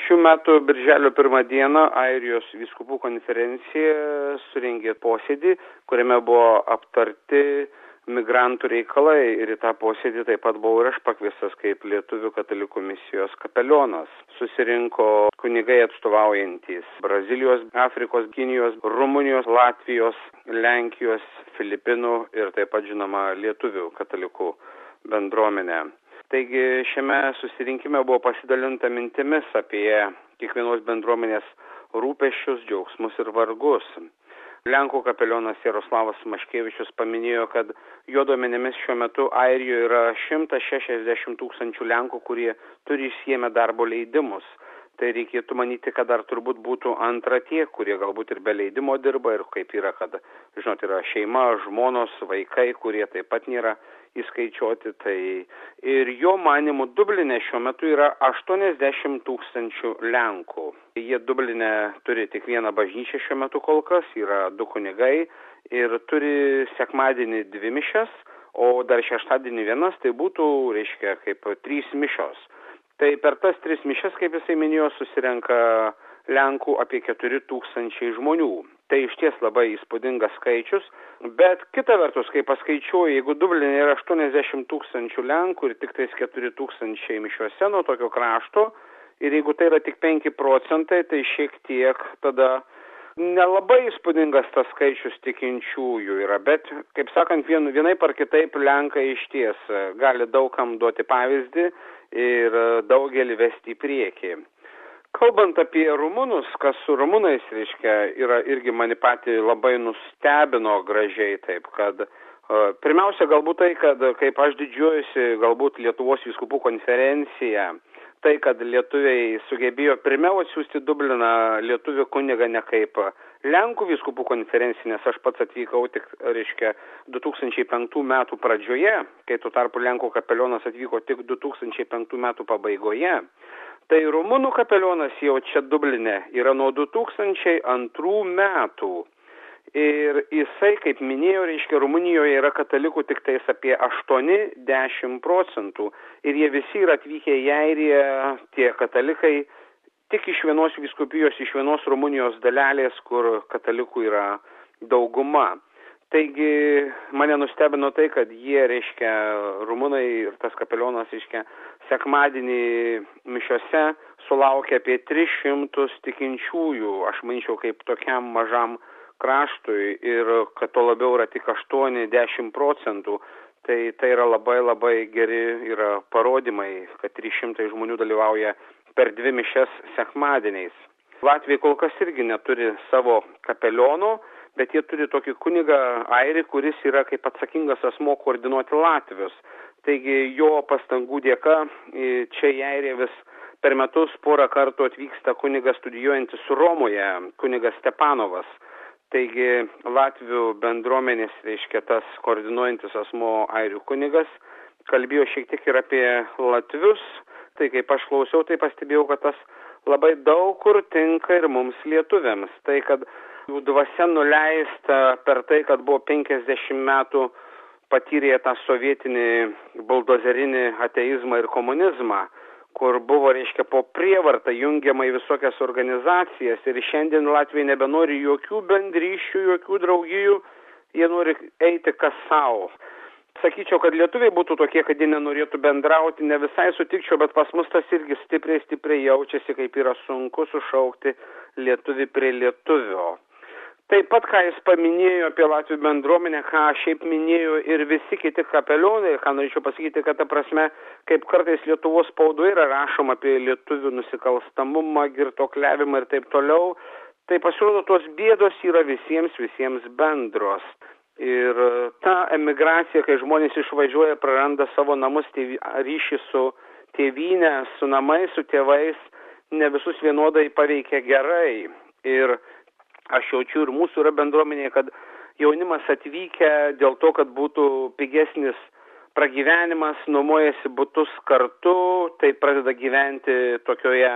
Šių metų birželio 1 dieną Airijos vyskupų konferencija surengė posėdį, kuriame buvo aptarti migrantų reikalai, ir į tą posėdį taip pat buvau ir aš pakviestas kaip Lietuvių katalikų misijos kapelionas. Susirinko kunigai atstovaujantys Brazilijos, Afrikos, Kinijos, Rumunijos, Latvijos, Lenkijos, Filipinų ir taip pat žinoma Lietuvių katalikų bendruomenė. Taigi šiame susirinkime buvo pasidalinta mintimis apie kiekvienos bendruomenės rūpesčius, džiaugsmus ir vargus. Lenkų kapelionas Jaroslavas Maškevičius paminėjo, kad jo duomenimis šiuo metu Airijoje yra 160 tūkstančių Lenkų, kurie turi išsiėmę darbo leidimus. Tai reikėtų manyti, kad dar turbūt būtų antra tie, kurie galbūt ir be leidimo dirba, ir kaip yra, kad, žinot, yra šeima, žmonos, vaikai, kurie taip pat nėra įskaičiuoti. Tai ir jo manymu Dubline šiuo metu yra 80 tūkstančių Lenkų. Jie Dubline turi tik vieną bažnyčią šiuo metu kol kas, yra 2 kunigai ir turi sekmadienį 2 mišias, o dar šeštadienį 1, tai būtų, reiškia, kaip 3 mišios. Tai per tas 3 mišias, kaip jisai minėjo, susirenka Lenkų apie 4 tūkstančiai žmonių. Tai išties labai įspūdingas skaičius, bet kita vertus, kai paskaičiuoju, jeigu Dubline yra 80 tūkstančių Lenkų ir tik tais 4 tūkstančiai mišiuose nuo tokio krašto, ir jeigu tai yra tik 5 procentai, tai šiek tiek tada nelabai įspūdingas tas skaičius tikinčiųjų yra, bet, kaip sakant, vienaip ar kitaip Lenkai išties gali daugam duoti pavyzdį ir daugelį vesti į priekį. Kalbant apie rumunus, kas su rumunais, reiškia, yra irgi mane patį labai nustebino gražiai, taip, kad pirmiausia galbūt tai, kad kaip aš didžiuojuosi galbūt Lietuvos vyskupų konferencija, tai, kad lietuviai sugebėjo pirmiau atsiųsti Dubliną lietuvių kunigą ne kaip Lenkų vyskupų konferencija, nes aš pats atvykau tik, reiškia, 2005 metų pradžioje, kai tuo tarpu Lenkų kapelionas atvyko tik 2005 metų pabaigoje. Tai rumunų kapelionas jau čia Dubline yra nuo 2002 metų. Ir jisai, kaip minėjau, reiškia, Rumunijoje yra katalikų tik tais apie 8-10 procentų. Ir jie visi yra atvykę į Airiją, tie katalikai, tik iš vienos vyskupijos, iš vienos Rumunijos dalelės, kur katalikų yra dauguma. Taigi mane nustebino tai, kad jie, reiškia, rumunai ir tas kapelionas, reiškia, sekmadienį mišiose sulaukia apie 300 tikinčiųjų, aš manyčiau, kaip tokiam mažam kraštui, ir kad to labiau yra tik 8-10 procentų, tai yra labai labai geri yra parodymai, kad 300 žmonių dalyvauja per 2 mišias sekmadieniais. Latvijai kol kas irgi neturi savo kapeliono, bet jie turi tokį kunigą airį, kuris yra kaip atsakingas asmuo koordinuoti latvius. Taigi jo pastangų dėka čia į Airiją vis per metus porą kartų atvyksta kunigas studijuojantis Romoje, kunigas Stepanovas. Taigi Latvių bendruomenės, reiškia, tas koordinuojantis asmuo airių kunigas, kalbėjo šiek tiek ir apie latvius. Tai kaip aš klausiau, tai pastebėjau, kad tas labai daug kur tinka ir mums lietuviams. Tai, kad jų dvasia nuleista per tai, kad buvo 50 metų patyrė tą sovietinį buldozerinį ateizmą ir komunizmą, kur buvo, reiškia, po prievartą jungiama į visokias organizacijas, ir šiandien Latvija nebenori jokių bendryšių, jokių draugijų, jie nori eiti kas savo. Sakyčiau, kad lietuviai būtų tokie, kad jie nenorėtų bendrauti, ne visai sutikčiau, bet pas mus tas irgi stipriai jaučiasi, kaip yra sunku sušaukti lietuvį prie lietuvio. Taip pat, ką jis paminėjo apie Latvių bendruomenę, ką šiaip minėjo ir visi kiti kapelionai, ką norėčiau pasakyti, kad ta prasme, kaip kartais Lietuvos spaudoje yra rašoma apie lietuvių nusikalstamumą, girtuokliavimą ir taip toliau, tai pasirodo, tos bėdos yra visiems bendros. Ir ta emigracija, kai žmonės išvažiuoja, praranda savo namus, ryšį su tėvyne, su namais, su tėvais, ne visus vienodai paveikia gerai. Ir aš jaučiu ir mūsų yra bendruomenėje, kad jaunimas atvykę dėl to, kad būtų pigesnis pragyvenimas, nuomojasi butus kartu, tai pradeda gyventi tokioje,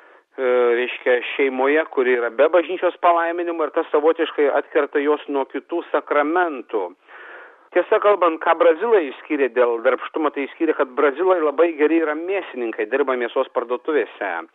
reiškia, šeimoje, kuri yra be bažnyčios palaiminimo, ir tas savotiškai atkerta jos nuo kitų sakramentų. Tiesa kalbant, ką brazilai išskyrė dėl darbštumo, tai išskyrė, kad brazilai labai geri yra mėsininkai, dirba mėsos parduotuvėse.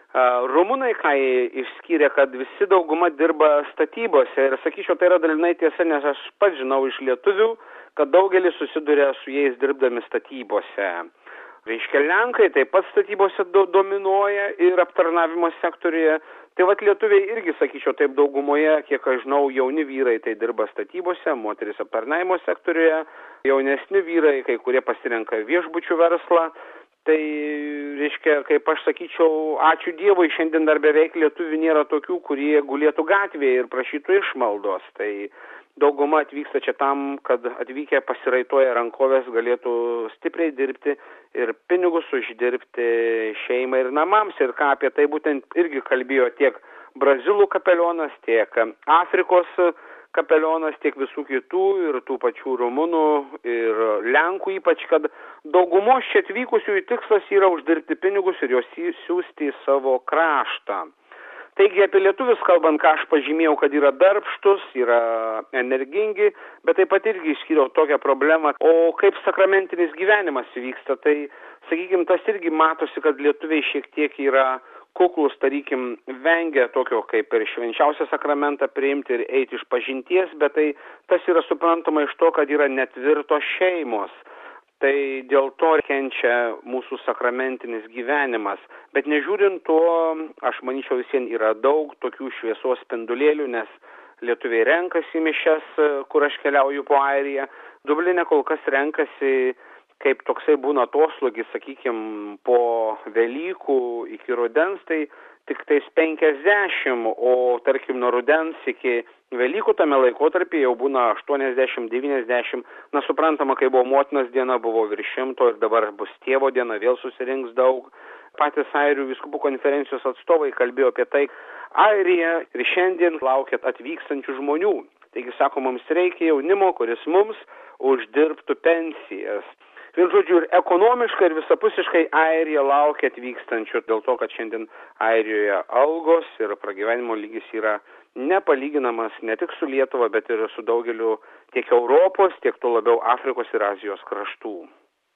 Rumunai, ką išskyrė, kad visi dauguma dirba statybose ir sakyčiau, tai yra dalinai tiesa, nes aš pats žinau iš lietuvių, kad daugelis susiduria su jais dirbdami statybose. Reiškia, Lenkai taip pat statybose dominuoja ir aptarnavimo sektoriuje. Tai vat lietuviai irgi, sakyčiau, taip daugumoje, kiek aš žinau, jauni vyrai tai dirba statybose, moteris aptarnavimo sektoriuje, jaunesni vyrai, kai kurie pasirenka viešbučių verslą. Tai, reiškia, kaip aš sakyčiau, ačiū Dievui, šiandien dar beveik lietuvių nėra tokių, kurie gulėtų gatvėje ir prašytų išmaldos. Tai dauguma atvyksta čia tam, kad atvykę pasiraitoja rankovės galėtų stipriai dirbti ir pinigus uždirbti šeimai ir namams. Ir ką apie tai būtent irgi kalbėjo tiek brazilų kapelionas, tiek Afrikos kapelionas, tiek visų kitų ir tų pačių rumunų ir Lenkų, ypač, kad daugumos čia atvykusiųjų tikslas yra uždirbti pinigus ir juos siųsti į savo kraštą. Taigi apie lietuvius kalbant, ką aš pažymėjau, kad yra darbštus, yra energingi, bet taip pat irgi išskyriau tokią problemą. O kaip sakramentinis gyvenimas vyksta, tai, sakykime, tas irgi matosi, kad lietuviai šiek tiek yra kuklus, tarykim, vengia tokio kaip ir švenčiausią sakramentą priimti ir eiti iš pažinties, bet tai tas yra suprantama iš to, kad yra netvirtos šeimos. Tai dėl to kenčia mūsų sakramentinis gyvenimas. Bet nežiūrint to, aš manyčiau, visien yra daug tokių šviesos spindulėlių, nes lietuviai renkasi mišias, kur aš keliauju po Airiją. Dubline kol kas renkasi, kaip toksai būna atoslūgis, sakykime, po Velykų iki rudens, tai tik tais 50, o tarkim nuo rudens iki Velykų tame laikotarpyje jau būna 80-90, na suprantama, kai buvo motinos diena, buvo virš 100 ir dabar bus tėvo diena, vėl susirinks daug. Patys Airių vyskupų konferencijos atstovai kalbėjo apie tai, Airija ir šiandien laukia atvykstančių žmonių. Taigi, sako, mums reikia jaunimo, kuris mums uždirbtų pensijas. Ir žodžiu, ir ekonomiškai, ir visapusiškai Airija laukia atvykstančių, dėl to, kad šiandien Airijoje algos ir pragyvenimo lygis yra nepalyginamas ne tik su Lietuva, bet ir su daugeliu tiek Europos, tiek to labiau Afrikos ir Azijos kraštų.